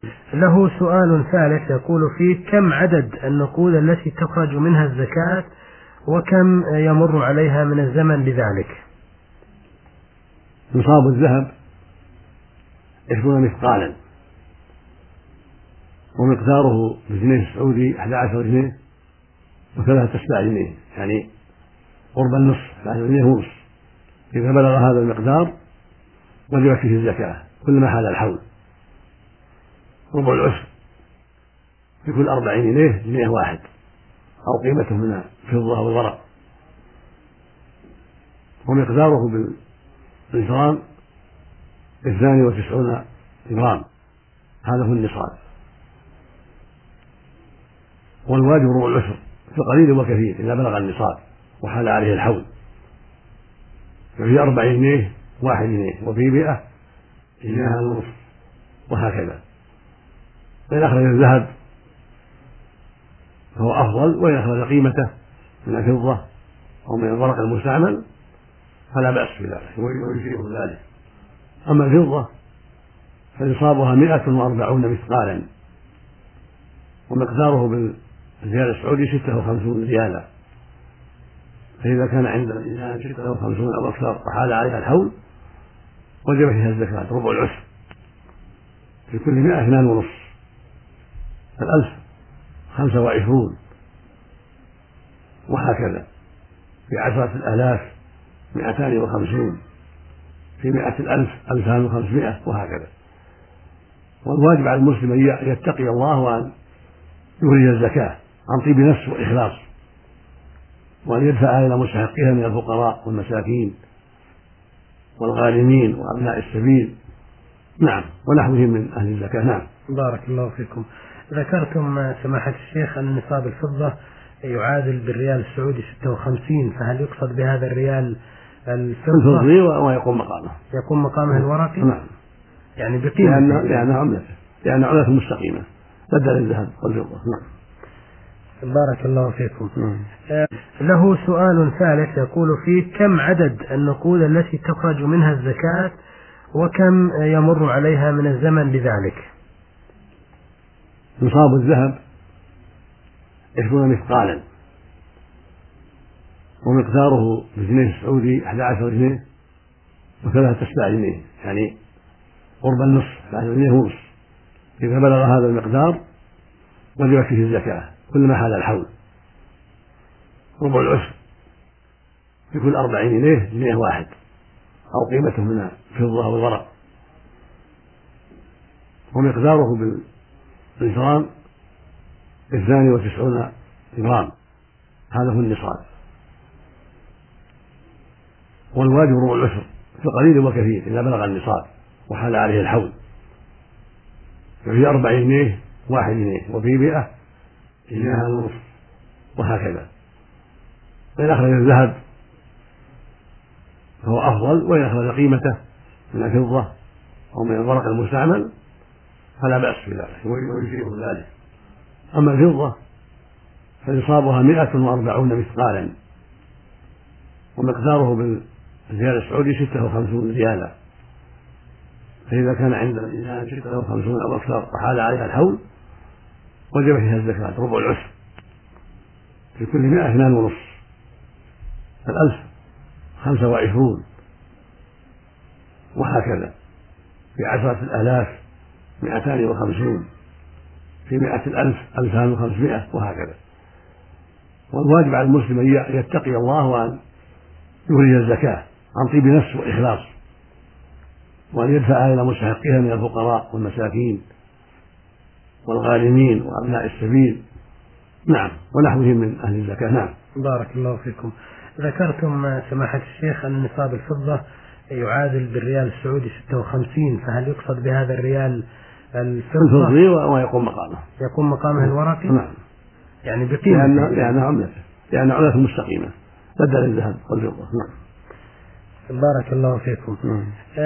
له سؤال ثالث يقول فيه: كم عدد النقود التي تخرج منها الزكاة وكم يمر عليها من الزمن بذلك؟ نصاب الذهب 20 مثقالا، ومقداره بالجنيه السعودي 11 جنيه و3 جنيه، يعني قرب النصف، 11 جنيه ونصف. إذا بلغ هذا المقدار وجبت فيه الزكاة كل ما حال الحول. ربع العشر في كل 40 جنيه واحد، أو قيمته من الفضة أو الورق، ومقداره بالجرام 92 جرام، هذا هو النصاب. والواجب ربع العشر في قليل وكثير إذا بلغ النصاب وحال عليه الحول. ففي 40 جنيه 1 جنيه، وفي 100 جنيه ونصف، وهكذا. فإن أخرج الذهب فهو أفضل، وإن أخرج قيمته من الفضة أو من الورق المستعمل فلا بأس بذلك ويجزئه ذلك. أما الفضة فنصابها 140 مثقالا، ومقداره بالريال السعودي 56 ريالا. فإذا كان عند الإنسان 56 أو أكثر وحال عليها الحول وجب فيها الزكاة ربع العشر، في كل 100 2 ونصف، الألف 25، وهكذا. في 10,000 250، في 100,000 2500، وهكذا. والواجب على المسلم أن يتقي الله وأن يخرج الزكاة عن طيب نفس وإخلاص، وأن يدفعها إلى مستحقها من الفقراء والمساكين والغارمين وأبناء السبيل، نعم، ونحوهم من أهل الزكاة. نعم. بارك الله فيكم. ذكرتم سماحة الشيخ أن نصاب الفضة يعادل بالريال السعودي 56، فهل يقصد بهذا الريال الفضة ويقوم مقامه؟ يقوم مقامه الورقي؟ نعم، يعني بقيمة، لأن عملته مستقيمة بدل الذهب والفضة. نعم. بارك الله فيكم. له سؤال ثالث يقول فيه: كم عدد النقود التي تخرج منها الزكاة وكم يمر عليها من الزمن بذلك؟ نصاب الذهب 20 مثقالا، ومقداره بالجنيه السعودي 11 جنيه و3 جنيه، يعني قرب النصف، 11 جنيه ونصف. إذا بلغ هذا المقدار وجبت فيه الزكاة كل ما حال الحول. ربع العشر في كل 40 جنيه واحد، أو قيمته من الفضة أو الورق، ومقداره بالجرام 92 جرام، هذا هو النصاب. والواجب ربع العشر في قليل وكثير إذا بلغ النصاب وحال عليه الحول. ففي 40 جنيه 1 جنيه، وفي 100 جنيه ونصف، وهكذا. فإن أخرج الذهب فهو أفضل، وإن أخرج قيمته من الفضة أو من الورق المستعمل فلا بأس بذلك ويجزئه ذلك. أما الفضة فنصابها 140 مثقالا، ومقداره بالريال السعودي 56 ريالا. فإذا كان عند الإنسان 56 أو أكثر وحال عليها الحول وجب فيها الزكاة ربع العشر، في كل 100 2 ونصف، الألف 25، وهكذا. في 10,000 250، في 100,000 2500، وهكذا. والواجب على المسلم أن يتقي الله وأن يخرج الزكاة عن طيب نفس وإخلاص، وأن يدفعها إلى مستحقها من الفقراء والمساكين والغارمين وأبناء السبيل، نعم، ونحوهم من أهل الزكاة. نعم. بارك الله فيكم. ذكرتم سماحة الشيخ أن نصاب الفضة يعادل بالريال السعودي 56، فهل يقصد بهذا الريال الفضة ويقوم مقامه؟ يقوم مقامه الورقي؟ نعم، يعني بقيمة، لأن عملته مستقيمة بدل الذهب والفضة. نعم. بارك الله فيكم.